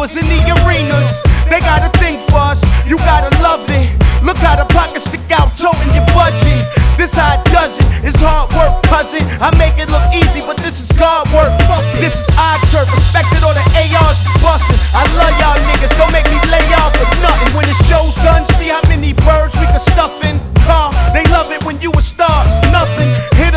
hours in the arenas. They gotta think for us, you gotta love it. Look how the pockets stick out, toting your budget. This how it does it, it's hard work, cousin. I make it look easy, but this is God work. Fuck it. This is